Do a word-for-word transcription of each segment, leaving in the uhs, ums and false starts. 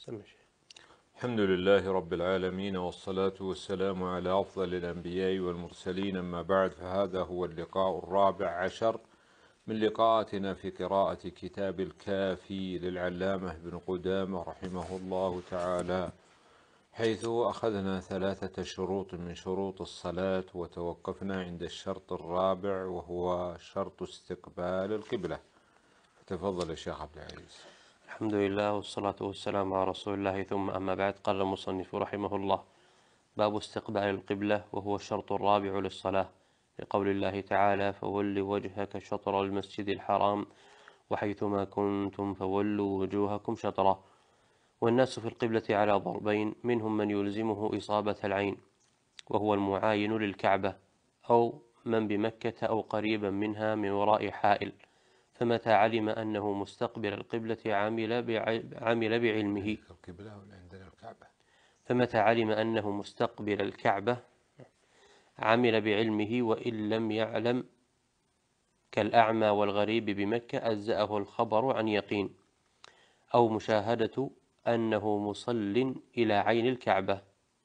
سمع شيء. الحمد لله رب العالمين، والصلاة والسلام على أفضل الأنبياء والمرسلين، أما بعد، فهذا هو اللقاء الرابع عشر من لقاءاتنا في قراءة كتاب الكافي للعلامة ابن قدامة رحمه الله تعالى، حيث أخذنا ثلاثة شروط من شروط الصلاة وتوقفنا عند الشرط الرابع وهو شرط استقبال القبلة. فتفضل يا شيخ عبد العزيز. الحمد لله والصلاة والسلام على رسول الله، ثم أما بعد. قال المصنف رحمه الله: باب استقبال القبلة، وهو الشرط الرابع للصلاة، لقول الله تعالى: فول وجهك شطر المسجد الحرام وحيثما كنتم فولوا وجوهكم شطره. والناس في القبلة على ضربين: منهم من يلزمه إصابة العين وهو المعاين للكعبة، أو من بمكة أو قريبا منها من وراء حائل، فمتى علم أنه مستقبل القبلة عمل عمل بعلمه القبلة ولا عندنا الكعبة؟ فمتى علم أنه مستقبل الكعبة عمل بعلمه، وإن لم يعلم كالأعمى والغريب بمكة أجزأه الخبر عن يقين، أو مشاهدة أنه مصل إلى عين الكعبة.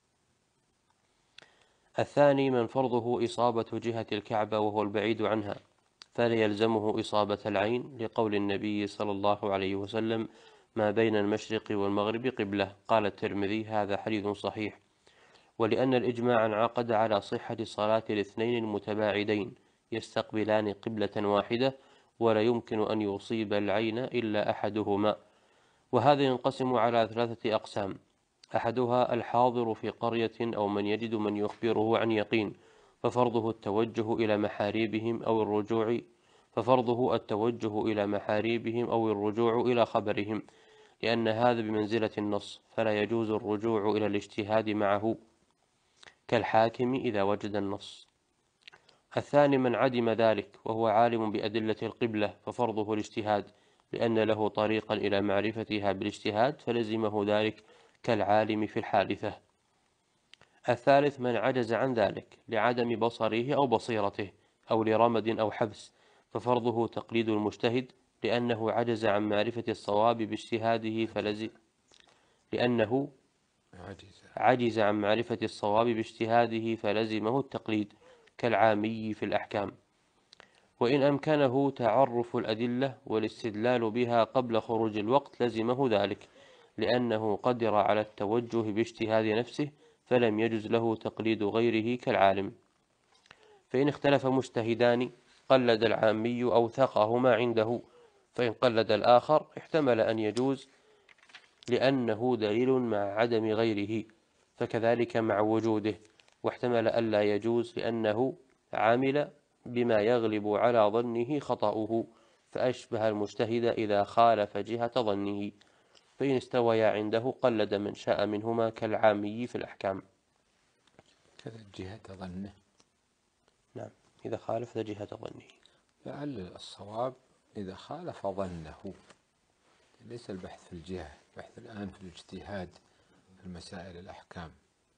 الثاني من فرضه إصابة جهة الكعبة وهو البعيد عنها، فلا يلزمه إصابة العين، لقول النبي صلى الله عليه وسلم: ما بين المشرق والمغرب قبلة. قال الترمذي: هذا حديث صحيح. ولأن الإجماع انعقد على صحة صلاة الاثنين المتباعدين يستقبلان قبلة واحدة، ولا يمكن أن يصيب العين إلا أحدهما. وهذا ينقسم على ثلاثة أقسام: أحدها الحاضر في قرية أو من يجد من يخبره عن يقين، ففرضه التوجه إلى محاريبهم أو الرجوع ففرضه التوجه إلى محاريبهم أو الرجوع إلى خبرهم، لأن هذا بمنزلة النص، فلا يجوز الرجوع إلى الاجتهاد معه كالحاكم إذا وجد النص. الثاني من عدم ذلك وهو عالم بأدلة القبلة، ففرضه الاجتهاد، لأن له طريقا إلى معرفتها بالاجتهاد، فلزمه ذلك كالعالم في الحادثة. الثالث من عجز عن ذلك لعدم بصره أو بصيرته، أو لرمد أو حبس، ففرضه تقليد المجتهد، لأنه عجز عن معرفة الصواب باجتهاده فلزم لأنه عجيزة. عجز عن معرفة الصواب باجتهاده فلزمه التقليد كالعامي في الأحكام. وإن أمكنه تعرف الأدلة والاستدلال بها قبل خروج الوقت لزمه ذلك، لأنه قدر على التوجه باجتهاد نفسه، فلم يجز له تقليد غيره كالعالم. فإن اختلف مجتهدان قلد العامي أوثقهما عنده، فإن قلد الآخر احتمل أن يجوز لأنه دليل مع عدم غيره، فكذلك مع وجوده، واحتمل ألا يجوز لأنه عمل بما يغلب على ظنه خطأه، فأشبه المجتهد إذا خالف جهة ظنه. فإن استويا عنده قلد من شاء منهما كالعامي في الأحكام. كذا جهة ظنه. نعم، إذا خالف جهة ظنه. لعل الصواب إذا خالف ظنه، ليس البحث في الجهة، البحث الآن في الاجتهاد في المسائل الأحكام.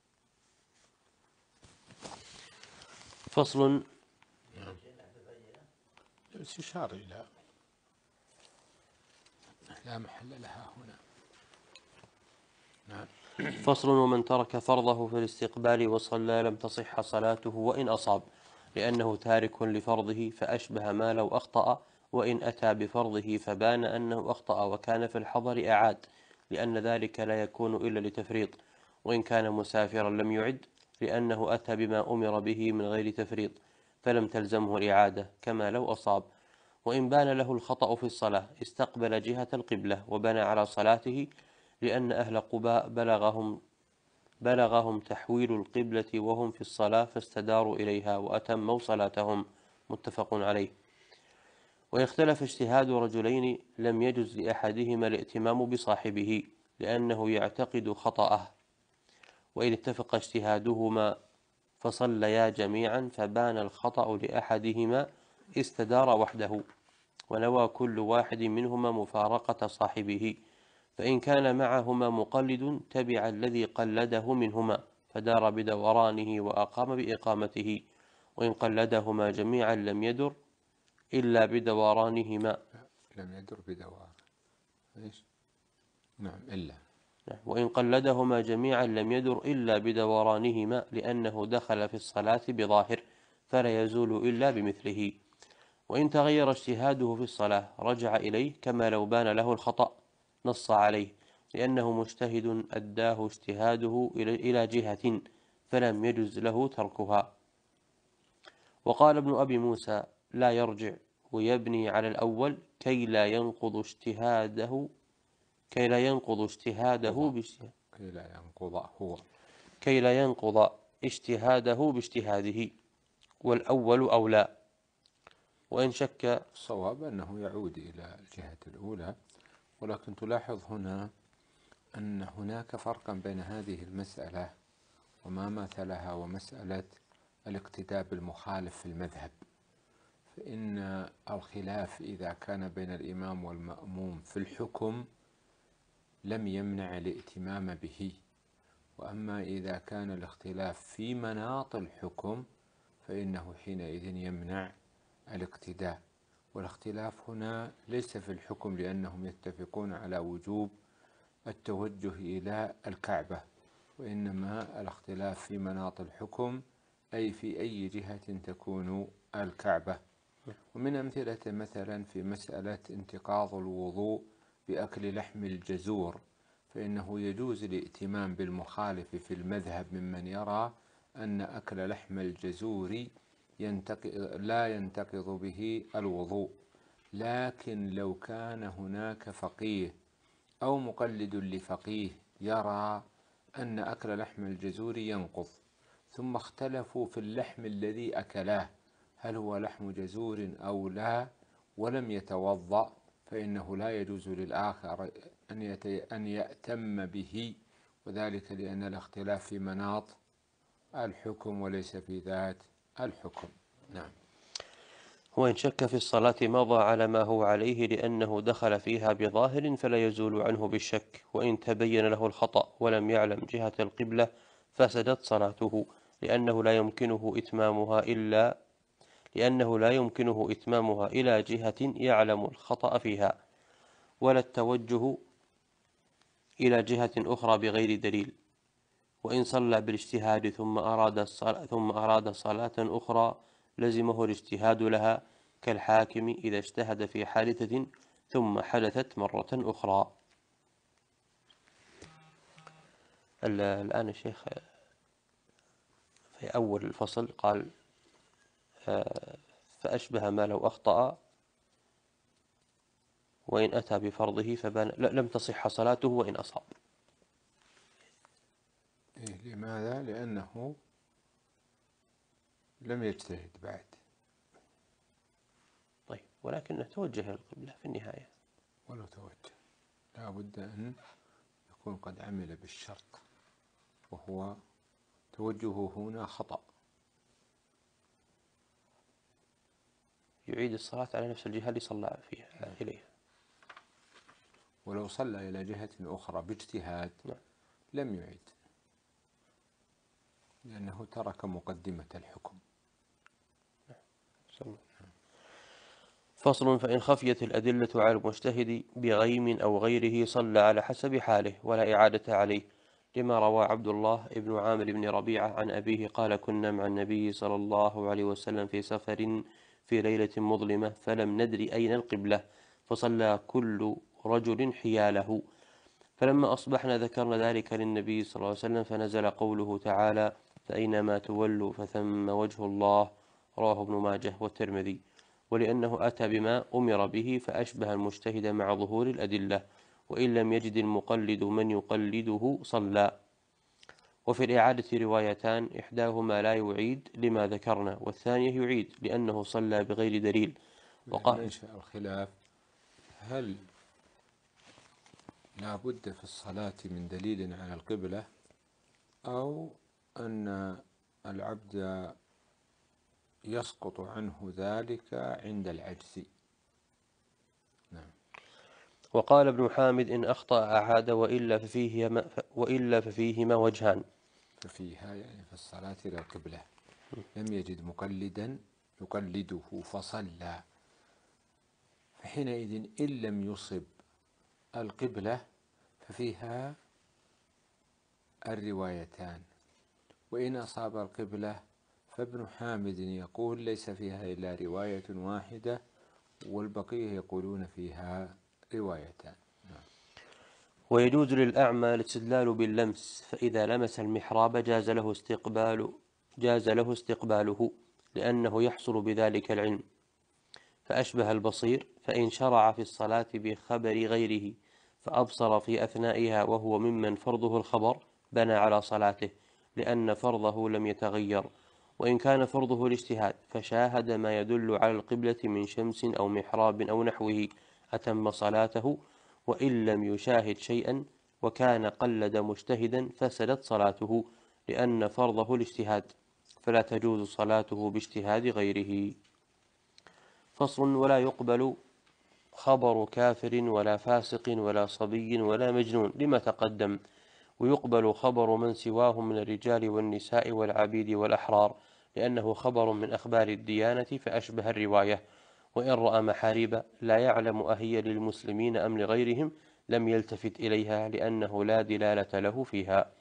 فصل. يشار إلى لا محل لها هنا. نعم. فصل. ومن ترك فرضه في الاستقبال وصلى لم تصح صلاته وإن أصاب، لأنه تارك لفرضه، فأشبه ما لو أخطأ، وإن أتى بفرضه فبان أنه أخطأ وكان في الحضر أعاد، لأن ذلك لا يكون إلا لتفريط. وإن كان مسافرا لم يعد، لأنه أتى بما أمر به من غير تفريط، فلم تلزمه الإعادة كما لو أصاب. وإن بان له الخطأ في الصلاة استقبل جهة القبلة وبنى على صلاته، لأن أهل قباء بلغهم بلغهم تحويل القبلة وهم في الصلاة، فاستداروا إليها وأتموا صلاتهم. متفق عليه. وإن اختلف اجتهاد رجلين لم يجز لأحدهما الائتمام بصاحبه، لأنه يعتقد خطأه. وإن اتفق اجتهادهما فصليا جميعا فبان الخطأ لأحدهما استدار وحده، ونوى كل واحد منهما مفارقة صاحبه. فإن كان معهما مقلد تبع الذي قلده منهما، فدار بدورانه وأقام بإقامته. وإن قلدهما جميعا لم يدر إلا بدورانهما. لم يدر بدوار. إيش؟ نعم، إلا وإن قلدهما جميعا لم يدر إلا بدورانهما لأنه دخل في الصلاة بظاهر فلا يزول إلا بمثله. وإن تغير اجتهاده في الصلاة رجع إليه كما لو بان له الخطأ، نص عليه لأنه مجتهد أداه اجتهاده إلى جهة فلم يجز له تركها. وقال ابن أبي موسى لا يرجع ويبني على الأول كي لا ينقض اجتهاده كي لا ينقض اجتهاده باجتهاده كي لا ينقض هو كي لا ينقض اجتهاده باجتهاده، والأول أولى. وإن شك الصواب أنه يعود إلى الجهة الأولى، ولكن تلاحظ هنا أن هناك فرقا بين هذه المسألة وما مثلها ومسألة الاقتداء بالمخالف في المذهب. فإن الخلاف إذا كان بين الإمام والمأموم في الحكم لم يمنع الائتمام به، وأما إذا كان الاختلاف في مناط الحكم فإنه حينئذ يمنع الاقتداء. والاختلاف هنا ليس في الحكم لأنهم يتفقون على وجوب التوجه إلى الكعبة، وإنما الاختلاف في مناط الحكم أي في أي جهة تكون الكعبة. ومن أمثلة مثلا في مسألة انتقاض الوضوء بأكل لحم الجزور، فإنه يجوز الائتمام بالمخالف في المذهب ممن يرى أن أكل لحم الجزور لا ينتقض به الوضوء. لكن لو كان هناك فقيه أو مقلد لفقيه يرى أن أكل لحم الجزور ينقض، ثم اختلفوا في اللحم الذي أكلاه هل هو لحم جزور أو لا، ولم يتوضأ، فإنه لا يجوز للآخر أن يأتم به، وذلك لأن الاختلاف في مناط الحكم وليس في ذات الحكم. نعم. وإن شك في الصلاة مضى على ما هو عليه لأنه دخل فيها بظاهر فلا يزول عنه بالشك. وإن تبين له الخطأ ولم يعلم جهة القبلة فسدت صلاته، لأنه لا يمكنه إتمامها إلا لأنه لا يمكنه إتمامها إلى جهة يعلم الخطأ فيها، ولا التوجه إلى جهة أخرى بغير دليل. وإن صلى بالاجتهاد ثم أراد الصلاة ثم أراد صلاة أخرى لزمه الاجتهاد لها، كالحاكم إذا اجتهد في حادثة ثم حدثت مرة أخرى. الآن الشيخ في أول الفصل قال فأشبه ما لو أخطأ وإن أتى بفرضه فبان لم تصح صلاته وإن أصاب. لماذا؟ لأنه لم يجتهد بعد. طيب، ولكنه توجه إلى القبلة في النهاية. ولو توجه لا بد أن يكون قد عمل بالشرط، وهو توجهه هنا خطأ. يعيد الصلاة على نفس الجهة اللي صلى فيها إليها. ولو صلى إلى جهة أخرى باجتهاد نعم. لم يعيد، لأنه ترك مقدمة الحكم. نعم. فصل. فإن خفيت الأدلة على المجتهد بغيم أو غيره صلى على حسب حاله ولا إعادة عليه، لما روى عبد الله بن عامر بن ربيعة عن أبيه قال كنا مع النبي صلى الله عليه وسلم في سفر في ليلة مظلمة فلم ندري أين القبلة فصلى كل رجل حياله، فلما أصبحنا ذكرنا ذلك للنبي صلى الله عليه وسلم فنزل قوله تعالى فأينما تولوا فثم وجه الله، رواه ابن ماجه والترمذي. ولأنه أتى بما أمر به فأشبه المجتهد مع ظهور الأدلة، وإن لم يجد المقلد من يقلده صلى. وفي الإعادة روايتان، إحداهما لا يعيد لما ذكرنا، والثانية يعيد لأنه صلى بغير دليل. وقال منشأ الخلاف هل لا بد في الصلاة من دليل على القبلة، أو أن العبد يسقط عنه ذلك عند العجز. نعم. وقال ابن حامد إن أخطأ أعاد وإلا ففيهما وإلا ففيهما وجهان. ففيها يعني في الصلاة إلى القبلة لم يجد مقلدا يقلده فصلى، فحينئذ إن لم يصب القبلة ففيها الروايتان. وإن أصاب القبلة فابن حامد يقول ليس فيها إلا رواية واحدة، والبقية يقولون فيها روايتان. ويجوز للأعمى الاستدلال باللمس، فإذا لمس المحراب جاز له استقبال جاز له استقباله، لأنه يحصل بذلك العلم، فأشبه البصير. فإن شرع في الصلاة بخبر غيره فأبصر في أثنائها وهو ممن فرضه الخبر بنى على صلاته، لأن فرضه لم يتغير. وإن كان فرضه الاجتهاد فشاهد ما يدل على القبلة من شمس أو محراب أو نحوه أتم صلاته، وإن لم يشاهد شيئا وكان قلد مجتهدا فسدت صلاته، لأن فرضه الاجتهاد، فلا تجوز صلاته باجتهاد غيره. فصل. ولا يقبل خبر كافر ولا فاسق ولا صبي ولا مجنون لما تقدم، ويقبل خبر من سواهم من الرجال والنساء والعبيد والأحرار، لأنه خبر من أخبار الديانة فأشبه الرواية. وإن رأى محاريب لا يعلم أهي للمسلمين أم لغيرهم لم يلتفت إليها، لأنه لا دلالة له فيها.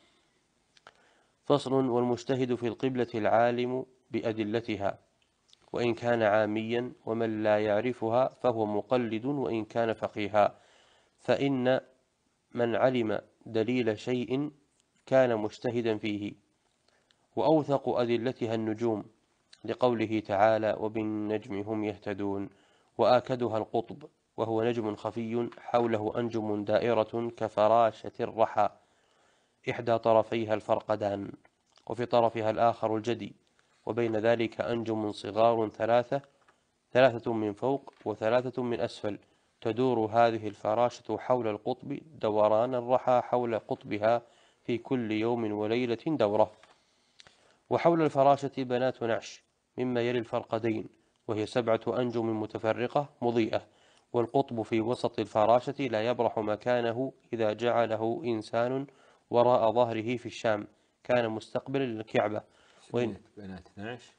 فصل. والمجتهد في القبلة العالم بأدلتها، وإن كان عاميا، ومن لا يعرفها فهو مقلد وإن كان فقيها، فإن من علم دليل شيء كان مجتهدا فيه. وأوثق أدلتها النجوم، لقوله تعالى وبالنجم هم يهتدون. وآكدها القطب، وهو نجم خفي حوله أنجم دائرة كفراشة الرحى إحدى طرفيها الفرقدان، وفي طرفها الآخر الجدي، وبين ذلك أنجم صغار ثلاثة ثلاثة من فوق وثلاثة من أسفل، تدور هذه الفراشة حول القطب دوران الرحى حول قطبها في كل يوم وليلة دورة. وحول الفراشة بنات نعش مما يلي الفرقدين، وهي سبعة أنجم متفرقة مضيئة، والقطب في وسط الفراشة لا يبرح مكانه إذا جعله إنسان وراء ظهره في الشام كان مستقبلا للكعبة. وإن سميت بنات نعش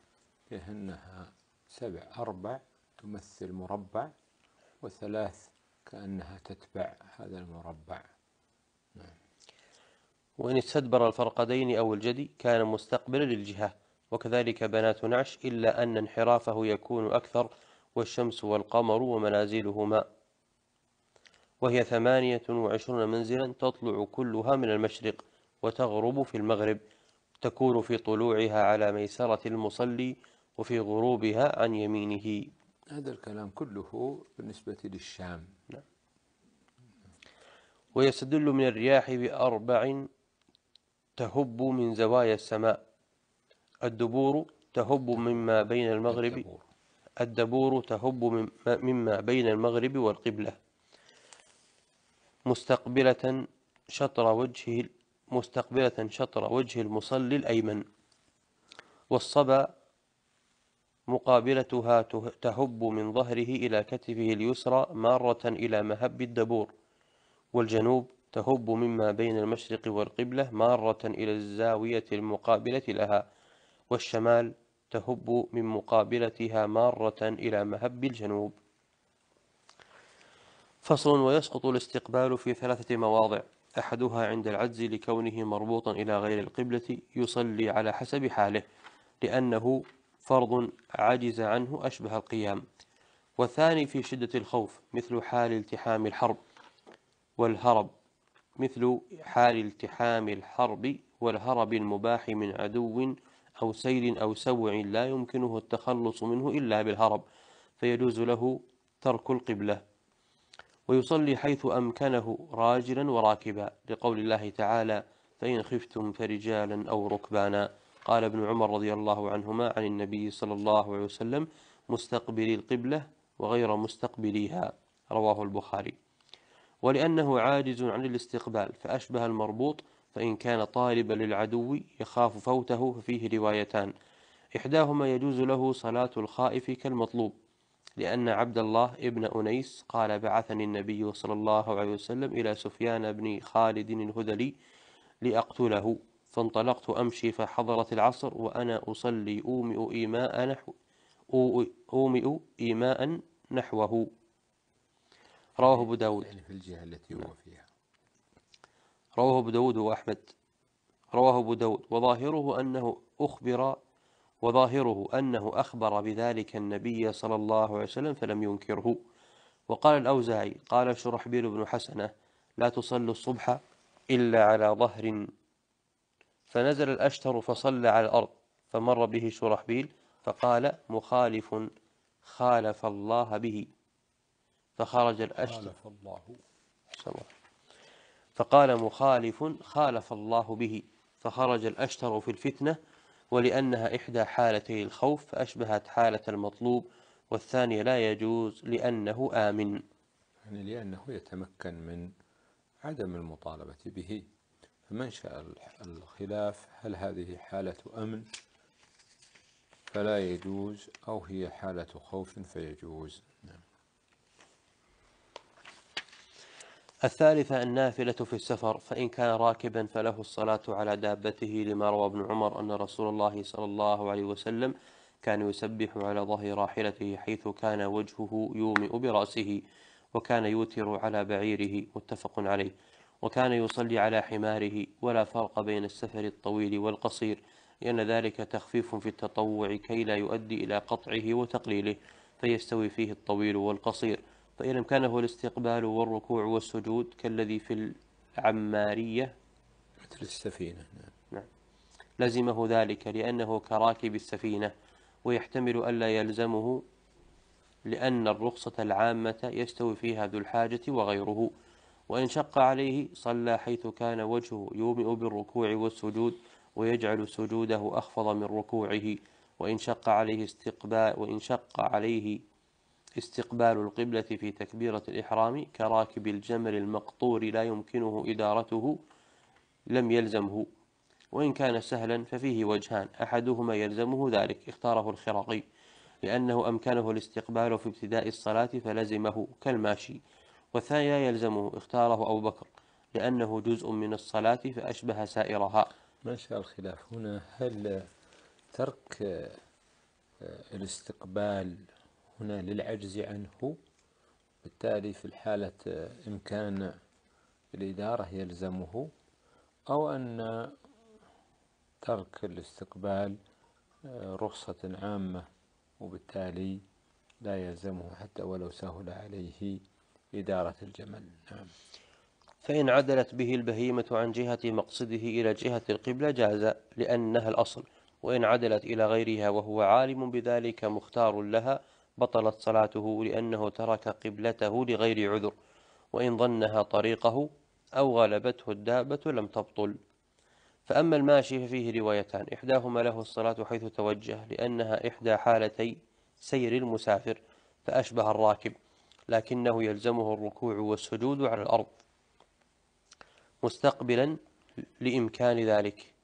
لأنها سبع، أربع تمثل مربع، وثلاث كأنها تتبع هذا المربع. وإن استدبر الفرقدين أو الجدي كان مستقبلا للجهة، وكذلك بنات نعش، إلا أن انحرافه يكون أكثر، والشمس والقمر ومنازلهما، وهي ثمانية وعشرون منزلا تطلع كلها من المشرق وتغرب في المغرب، تكون في طلوعها على ميسرة المصلي وفي غروبها عن يمينه. هذا الكلام كله بالنسبة للشام. ويستدل من الرياح بأربع تهب من زوايا السماء. الدبور تهب مما بين المغرب الدبور. الدبور تهب مما بين المغرب والقبلة مستقبلة شطر وجهه مستقبلة شطر وجه المصلي الأيمن. والصبا مقابلتها تهب من ظهره إلى كتفه اليسرى مارة إلى مهب الدبور. والجنوب تهب مما بين المشرق والقبلة مارة إلى الزاوية المقابلة لها. والشمال تهب من مقابلتها مارة إلى مهب الجنوب. فصل. ويسقط الاستقبال في ثلاثة مواضع، أحدها عند العجز لكونه مربوطا إلى غير القبلة يصلي على حسب حاله، لأنه فرض عجز عنه أشبه القيام. والثاني في شدة الخوف مثل حال التحام الحرب والهرب مثل حال التحام الحرب والهرب المباح من عدو أو سيل أو سوع لا يمكنه التخلص منه إلا بالهرب، فيجوز له ترك القبلة. ويصلي حيث أمكنه راجلا وراكبا، لقول الله تعالى فإن خفتم فرجالا أو ركبانا. قال ابن عمر رضي الله عنهما عن النبي صلى الله عليه وسلم مستقبلي القبلة وغير مستقبليها، رواه البخاري. ولأنه عاجز عن الاستقبال فأشبه المربوط، فإن كان طالبا للعدو يخاف فوته ففيه روايتان، إحداهما يجوز له صلاة الخائف كالمطلوب، لأن عبد الله ابن أنيس قال بعثني النبي صلى الله عليه وسلم إلى سفيان بن خالد الهذلي لأقتله، فانطلقت أمشي فحضرت العصر وأنا أصلي أومئ إيماء نحو أومئ إيماء نحوه، رواه أبو داود. يعني في الجهة التي هو فيها. رواه أبو داود وأحمد رواه أبو داود. وظاهره أنه أخبر وظاهره أنه أخبر بذلك النبي صلى الله عليه وسلم فلم ينكره. وقال الأوزاعي قال شرحبيل بن حسنة لا تصلوا الصبح إلا على ظهر، فنزل الأشتر فصلى على الأرض، فمر به شرحبيل فقال مخالف خالف الله به، فخرج الأشتر خالف الله فقال مخالف خالف الله به، فخرج الأشتر في الفتنة، ولأنها إحدى حالتي الخوف فأشبهت حالة المطلوب، والثانية لا يجوز لأنه آمن، يعني لأنه يتمكن من عدم المطالبة به. فمنشأ الخلاف هل هذه حالة أمن فلا يجوز أو هي حالة خوف فيجوز. نعم. الثالثة النافلة في السفر، فإن كان راكبا فله الصلاة على دابته، لما روى ابن عمر أن رسول الله صلى الله عليه وسلم كان يسبح على ظهر راحلته حيث كان وجهه يومئ برأسه، وكان يوتر على بعيره، متفق عليه. وكان يصلي على حماره، ولا فرق بين السفر الطويل والقصير، لأن ذلك تخفيف في التطوع كي لا يؤدي إلى قطعه وتقليله، فيستوي فيه الطويل والقصير. فإن أمكنه الاستقبال والركوع والسجود كالذي في العمارية مثل السفينة. نعم لزمه ذلك، لأنه كراكب السفينة، ويحتمل ألا يلزمه لأن الرخصة العامة يستوي فيها ذو الحاجة وغيره. وإن شق عليه صلى حيث كان وجهه يومئ بالركوع والسجود، ويجعل سجوده أخفض من ركوعه. وإن شق عليه استقبال وإن شق عليه استقبال القبلة في تكبيرة الإحرام كراكب الجمل المقطور لا يمكنه إدارته لم يلزمه. وإن كان سهلا ففيه وجهان، أحدهما يلزمه ذلك اختاره الخرقي، لأنه أمكنه الاستقبال في ابتداء الصلاة فلزمه كالماشي، والثاني لا يلزمه اختاره أبو بكر، لأنه جزء من الصلاة فأشبه سائرها. منشأ الخلاف هنا هل ترك الاستقبال هنا للعجز عنه، بالتالي في الحالة إمكان الإدارة يلزمه، أو أن ترك الاستقبال رخصة عامة وبالتالي لا يلزمه حتى ولو سهل عليه إدارة الجمل. نعم. فإن عدلت به البهيمة عن جهة مقصده إلى جهة القبلة جاز، لأنها الأصل. وإن عدلت إلى غيرها وهو عالم بذلك مختار لها بطلت صلاته، لأنه ترك قبلته لغير عذر. وإن ظنها طريقه أو غلبته الدابة لم تبطل. فأما الماشي ففيه روايتان، إحداهما له الصلاة حيث توجه، لأنها إحدى حالتي سير المسافر فأشبه الراكب، لكنه يلزمه الركوع والسجود على الأرض مستقبلا لإمكان ذلك.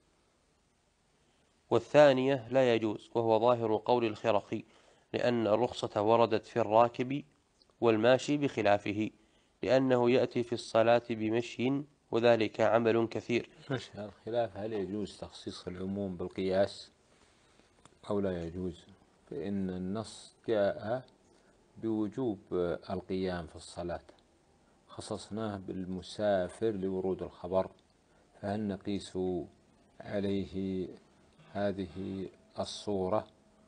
والثانية لا يجوز، وهو ظاهر قول الخرقي، لأن الرخصة وردت في الراكب والماشي بخلافه، لأنه يأتي في الصلاة بمشي وذلك عمل كثير. منشأ الخلاف هل يجوز تخصيص العموم بالقياس أو لا يجوز؟ فإن النص جاء بوجوب القيام في الصلاة، خصصناه بالمسافر لورود الخبر، فهل نقيس عليه هذه الصورة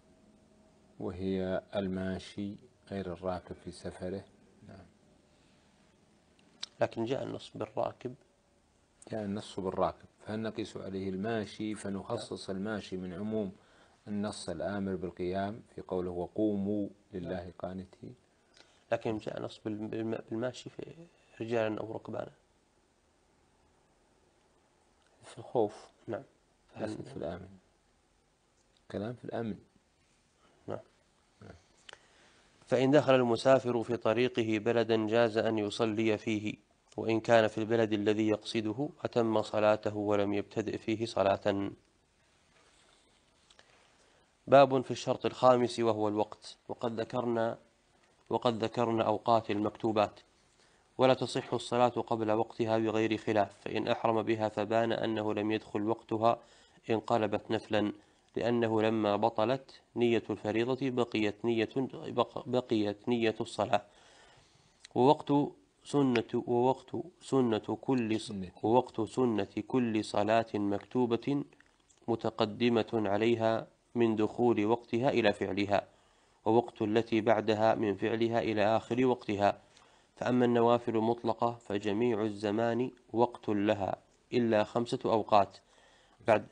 وهي الماشي غير الراكب في سفره؟ نعم. لكن جاء النص بالراكب جاء النص بالراكب، فهل نقيس عليه الماشي فنخصص الماشي من عموم النص الآمر بالقيام في قوله وقوموا لله قانتين؟ لكن جاء نص بالماشي في رجالا أو ركبانا في الخوف. نعم. ليست في الآمن، كلام في الأمن. نعم. فإن دخل المسافر في طريقه بلدا جاز أن يصلي فيه، وإن كان في البلد الذي يقصده أتم صلاته ولم يبتدئ فيه صلاة. باب في الشرط الخامس وهو الوقت. وقد ذكرنا وقد ذكرنا أوقات المكتوبات، ولا تصح الصلاة قبل وقتها بغير خلاف، فإن أحرم بها فبان أنه لم يدخل وقتها انقلبت نفلا، لأنه لما بطلت نية الفريضة بقيت نية بقيت نية الصلاة. ووقت سنة ووقت سنة كل سنة ووقت سنة كل صلاة مكتوبة متقدمة عليها من دخول وقتها إلى فعلها، ووقت التي بعدها من فعلها إلى آخر وقتها. فأما النوافل المطلقة فجميع الزمان وقت لها إلا خمسة أوقات بعد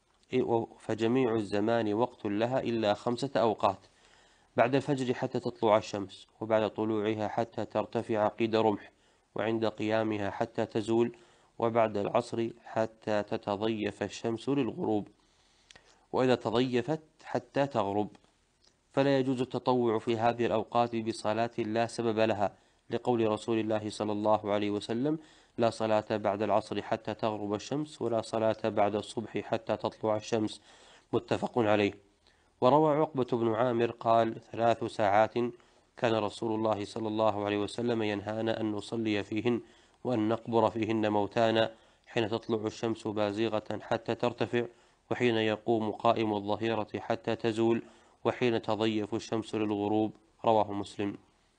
فجميع الزمان وقت لها إلا خمسة أوقات: بعد الفجر حتى تطلع الشمس، وبعد طلوعها حتى ترتفع قيد رمح، وعند قيامها حتى تزول، وبعد العصر حتى تتضيف الشمس للغروب، وإذا تضيفت حتى تغرب. فلا يجوز التطوع في هذه الأوقات بصلاة لا سبب لها، لقول رسول الله صلى الله عليه وسلم: لا صلاة بعد العصر حتى تغرب الشمس، ولا صلاة بعد الصبح حتى تطلع الشمس، متفق عليه. وروى عقبة بن عامر قال: ثلاث ساعات كان رسول الله صلى الله عليه وسلم ينهانا أن نصلي فيهن وأن نقبر فيهن موتانا: حين تطلع الشمس بازغة حتى ترتفع، وحين يقوم قائم الظهيرة حتى تزول، وحين تضيف الشمس للغروب. رواه مسلم.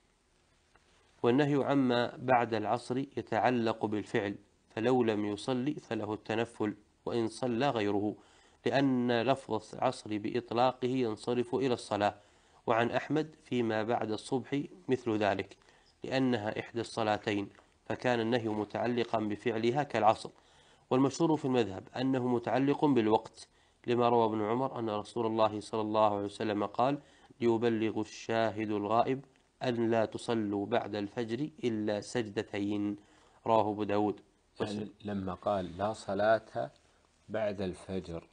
والنهي عما بعد العصر يتعلق بالفعل، فلو لم يصلي فله التنفل وإن صلى غيره، لأن لفظ العصر بإطلاقه ينصرف إلى الصلاة. وعن أحمد فيما بعد الصبح مثل ذلك، لأنها إحدى الصلاتين، فكان النهي متعلقا بفعلها كالعصر. والمشهور في المذهب أنه متعلق بالوقت، لما روى ابن عمر أن رسول الله صلى الله عليه وسلم قال: ليبلغ الشاهد الغائب أن لا تصلوا بعد الفجر إلا سجدتين. رواه أبو داود. يعني لما قال لا صلاة بعد الفجر،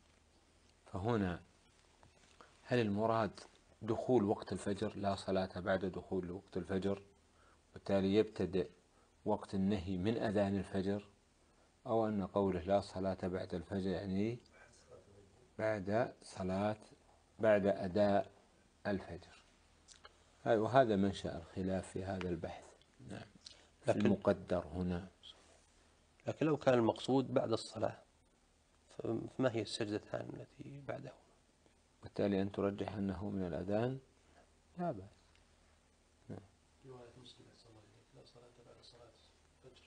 فهنا هل المراد دخول وقت الفجر؟ لا صلاة بعد دخول وقت الفجر، وبالتالي يبتدئ وقت النهي من أذان الفجر، أو أن قوله لا صلاة بعد الفجر يعني بعد صلاة بعد أداء الفجر؟ وهذا منشأ الخلاف في هذا البحث. نعم. لكن المقدر هنا، لكن لو كان المقصود بعد الصلاة فما هي السجدتان التي بعده؟ بالتالي أن ترجح أنه من الأذان لا بأس. نعم. رواية مسلم أحسن الله إليك: لا صلاة بعد صلاة الفجر.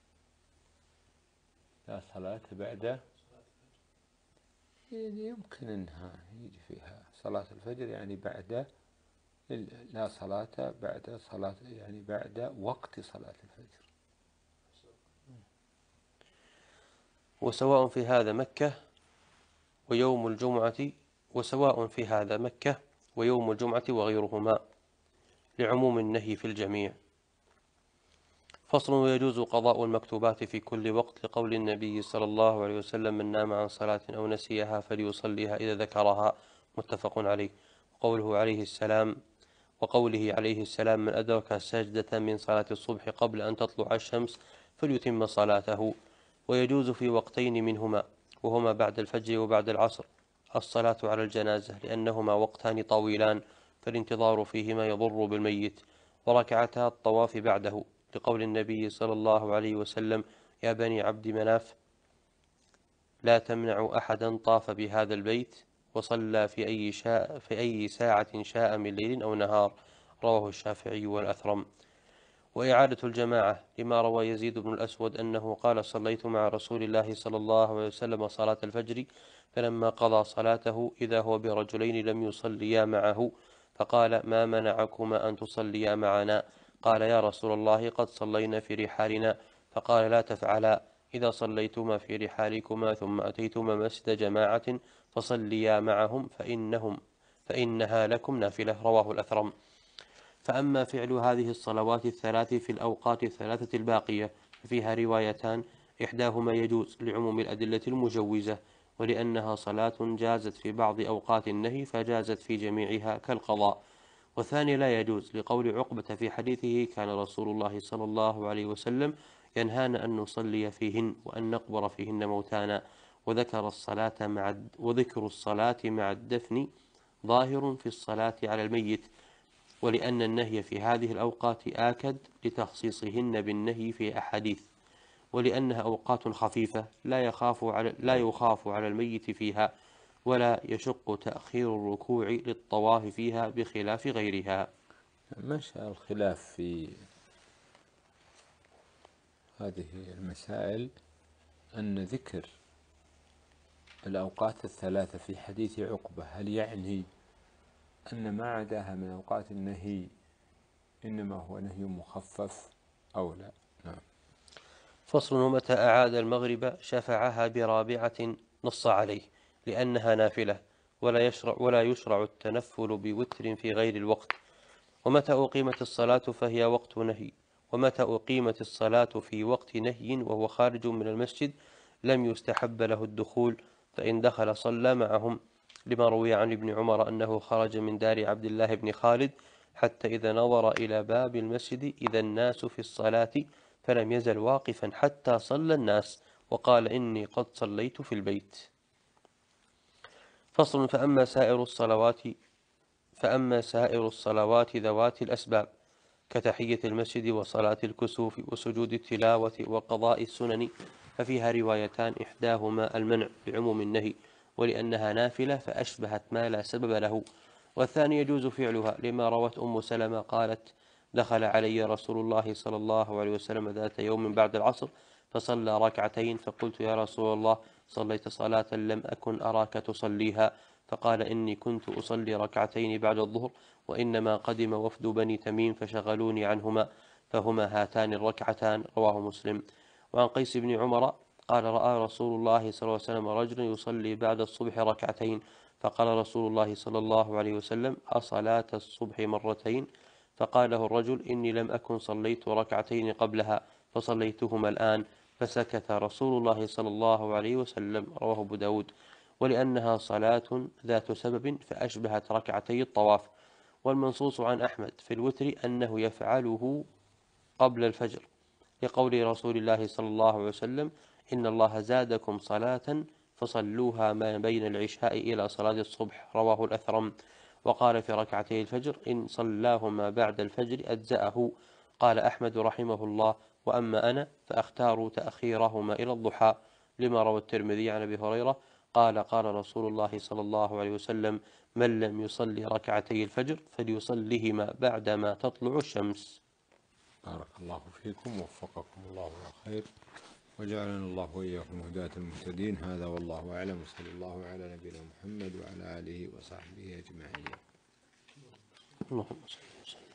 لا صلاة بعد، يعني يمكن أنها يجي فيها صلاة الفجر يعني بعد، لا صلاة بعد صلاة يعني بعد وقت صلاة الفجر. وسواء في هذا مكة ويوم الجمعة وسواء في هذا مكة ويوم الجمعة وغيرهما، لعموم النهي في الجميع. فصل: ويجوز قضاء المكتوبات في كل وقت، لقول النبي صلى الله عليه وسلم: من نام عن صلاة أو نسيها فليصليها إذا ذكرها، متفق عليه. وقوله عليه السلام وقوله عليه السلام: من أدرك سجدة من صلاة الصبح قبل أن تطلع الشمس فليتم صلاته. ويجوز في وقتين منهما، وهما بعد الفجر وبعد العصر، الصلاة على الجنازة، لأنهما وقتان طويلان فالانتظار فيهما يضر بالميت، وركعتا الطواف بعده، لقول النبي صلى الله عليه وسلم: يا بني عبد مناف لا تمنعوا أحدا طاف بهذا البيت وصلى في أي شاء في أي ساعة شاء من ليل أو نهار. رواه الشافعي والأثرم. وإعادة الجماعة، لما روى يزيد بن الأسود أنه قال: صليت مع رسول الله صلى الله عليه وسلم صلاة الفجر، فلما قضى صلاته إذا هو برجلين لم يصليا معه، فقال: ما منعكما أن تصليا معنا؟ قال: يا رسول الله قد صلينا في رحالنا. فقال: لا تفعلا، إذا صليتما في رحالكما ثم أتيتما مسجد جماعة فصليا معهم فإنهم فإنها لكم نافلة. رواه الأثرم. فأما فعل هذه الصلوات الثلاث في الأوقات الثلاثة الباقية ففيها روايتان: إحداهما يجوز لعموم الأدلة المجوزة، ولأنها صلاة جازت في بعض أوقات النهي فجازت في جميعها كالقضاء. والثاني لا يجوز، لقول عقبة في حديثه: كان رسول الله صلى الله عليه وسلم ينهانا أن نصلي فيهن وأن نقبر فيهن موتانا. وذكر الصلاة مع وذكر الصلاة مع الدفن ظاهر في الصلاة على الميت، ولأن النهي في هذه الأوقات آكد لتخصيصهن بالنهي في أحاديث، ولأنها أوقات خفيفة لا يخاف على لا يخاف على الميت فيها، ولا يشق تأخير الركوع للطواف فيها بخلاف غيرها. منشأ الخلاف في هذه المسائل أن ذكر الأوقات الثلاثة في حديث عقبة هل يعني أن ما عداها من أوقات النهي إنما هو نهي مخفف أو لا؟ نعم. فصل. ومتى أعاد المغرب شفعها برابعة نص عليه لأنها نافلة ولا يشرع, ولا يشرع التنفل بوتر في غير الوقت. ومتى أقيمت الصلاة فهي وقت نهي. ومتى أقيمت الصلاة في وقت نهي وهو خارج من المسجد لم يستحب له الدخول، فإن دخل صلى معهم، لما روي عن ابن عمر أنه خرج من دار عبد الله بن خالد حتى إذا نظر إلى باب المسجد إذا الناس في الصلاة فلم يزل واقفا حتى صلى الناس وقال إني قد صليت في البيت. فصل. فأما سائر الصلوات فأما سائر الصلوات ذوات الأسباب كتحية المسجد وصلاة الكسوف وسجود التلاوة وقضاء السنن ففيها روايتان، إحداهما المنع بعموم النهي ولأنها نافلة فأشبهت ما لا سبب له، والثاني يجوز فعلها لما روت أم سلمة قالت: دخل علي رسول الله صلى الله عليه وسلم ذات يوم بعد العصر فصلى ركعتين، فقلت: يا رسول الله، صليت صلاة لم أكن أراك تصليها؟ فقال: إني كنت أصلي ركعتين بعد الظهر وإنما قدم وفد بني تميم فشغلوني عنهما، فهما هاتان الركعتان. رواه مسلم. وعن قيس بن عمر قال: رأى رسول الله صلى الله عليه وسلم رجلا يصلي بعد الصبح ركعتين، فقال رسول الله صلى الله عليه وسلم: أصلاة الصبح مرتين؟ فقال له الرجل: إني لم أكن صليت ركعتين قبلها فصليتهما الآن، فسكت رسول الله صلى الله عليه وسلم. رواه أبو داود. ولأنها صلاة ذات سبب فأشبهت ركعتي الطواف. والمنصوص عن أحمد في الوتر أنه يفعله قبل الفجر لقول رسول الله صلى الله عليه وسلم: إن الله زادكم صلاة فصلوها ما بين العشاء إلى صلاة الصبح. رواه الأثرم. وقال في ركعتي الفجر: إن صلاهما بعد الفجر أجزأه. قال أحمد رحمه الله: وأما أنا فأختار تأخيرهما إلى الضحى، لما روى الترمذي عن أبي هريرة قال: قال رسول الله صلى الله عليه وسلم: من لم يصلي ركعتي الفجر فليصليهما بعدما تطلع الشمس. بارك الله فيكم ووفقكم الله إلى خير وجعلنا الله وإياكم هداة المهتدين. هذا والله أعلم، وصلى الله على نبينا محمد وعلى آله وصحبه أجمعين. اللهم صل وسلم.